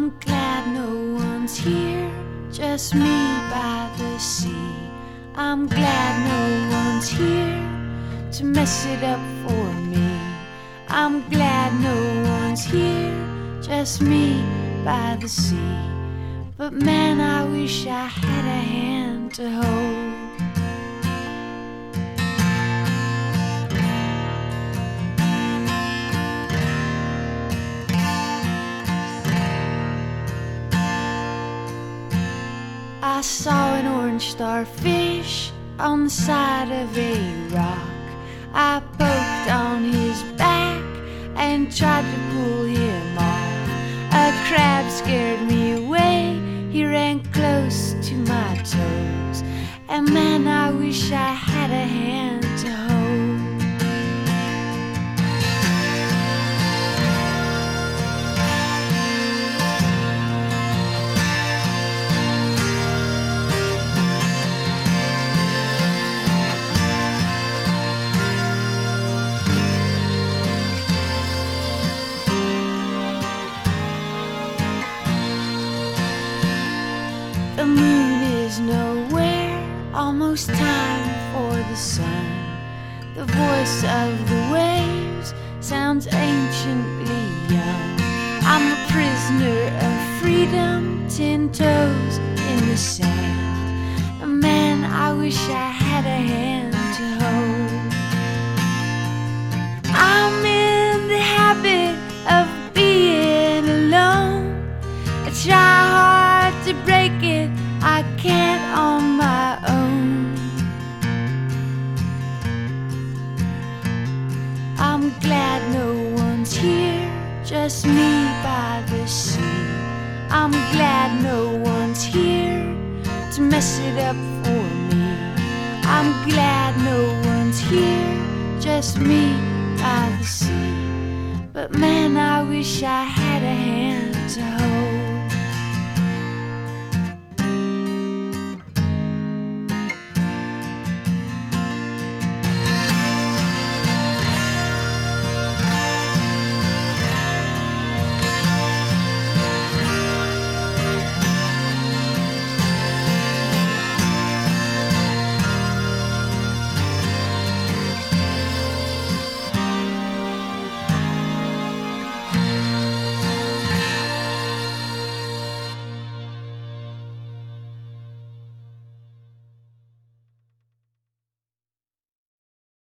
I'm glad no one's here, just me by the sea. I'm glad no one's here to mess it up for me. I'm glad no one's here, just me by the sea. But man, I wish I had a hand to hold. I saw an orange starfish on the side of a rock. I poked on his back and tried to pull him off. A crab scared me away, he ran close to my toes. And man, I wish I had a hand to hold. The moon is nowhere, almost time for the sun. The voice of the waves sounds anciently young. I'm a prisoner of freedom, 10 toes in the sand. And man, I wish I had a hand to hold. I'm in the habit of being alone. I try hard to break it, I can't on my own. I'm glad no one's here, just me by the sea. I'm glad no one's here to mess it up for me. I'm glad no one's here, just me by the sea. But man, I wish I had a hand to hold.